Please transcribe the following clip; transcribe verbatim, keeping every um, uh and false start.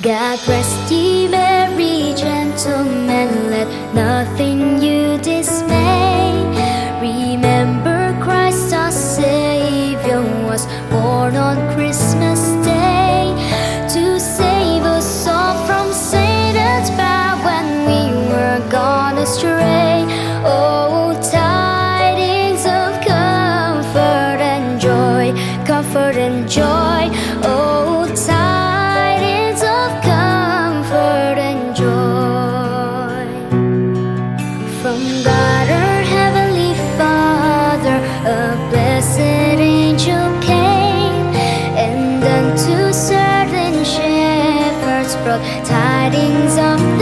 God rest ye merry gentlemen, let nothing you dismay. Remember Christ our Savior was born on Christmas Day, to save us all from Satan's power when we were gone astray. Oh, tidings of comfort and joy, comfort and joy. Oh, tidings of comfort and joy. From God our Heavenly Father a blessed angel came, and unto certain shepherds brought tidings of